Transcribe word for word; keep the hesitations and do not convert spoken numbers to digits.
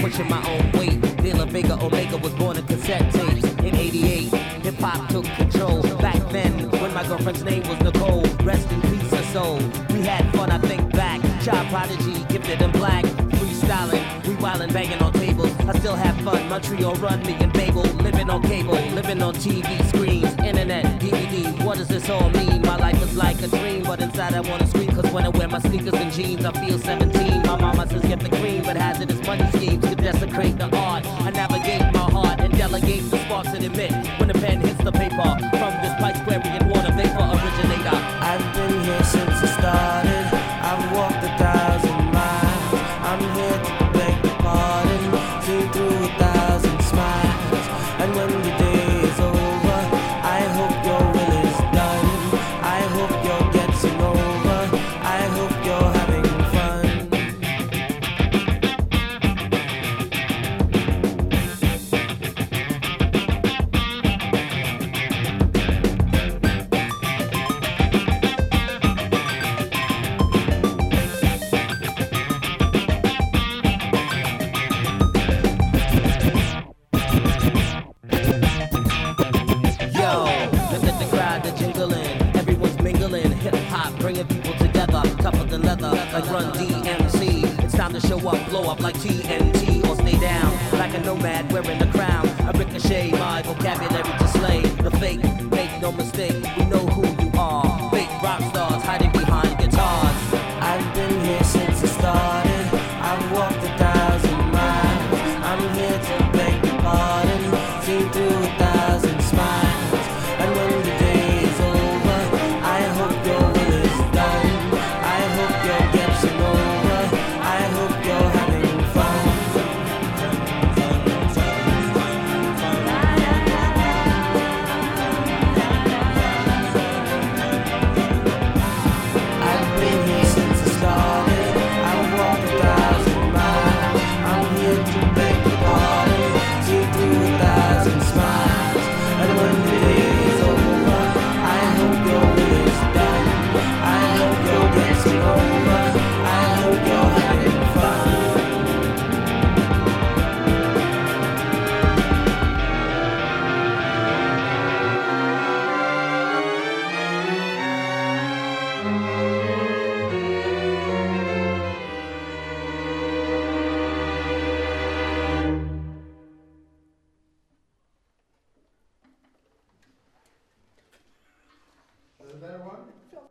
pushing my own weight. De La Vega Omega was born in cassette tapes. In eighty-eight, hip-hop took control. Back then, when my girlfriend's name was Nicole, rest in peace her soul. We had fun, I think back. Child prodigy, gifted in black. Freestyling, we wildin', banging on tables. I still have fun, Montreal run me and Babel. Living on cable, living on T V screens, internet, D V D. What does this all mean? My life is like a dream, but inside I wanna scream. Cause when I wear my sneakers and jeans, I feel seventeen. My mama says get the cream, but hazardous money schemes to desecrate the art. I navigate my heart and delegate the sparks and emit when the pen hits the paper. From this Piscearian water vapor originator. I've been here since it started. I've walked a thousand miles. I'm here to beg your pardon. See through a thousand smiles. And when the day is over, I hope your will is done. I hope you're getting over. I hope you're having fun. Bringing people together, tougher than leather, like Run D M C. It's time to show up, blow up like T N T, or stay down like a nomad wearing a crown. I ricochet my vocabulary to slay the fake. Make no mistake, we know who you are. Fake rock stars hiding behind guitars. I've been here since it started. I've walked a thousand miles. I'm here to beg your pardon. See through a thousand smiles. And when the day is over, I hope your will is done. I hope you're getting over. I hope you're having fun. I've been here since it started. I've walked a thousand miles. I'm here to beg your pardon. See through a thousand smiles. And when the day is over, I hope your will is done. I hope you're getting over. I hope you're having fun. Is that a better one?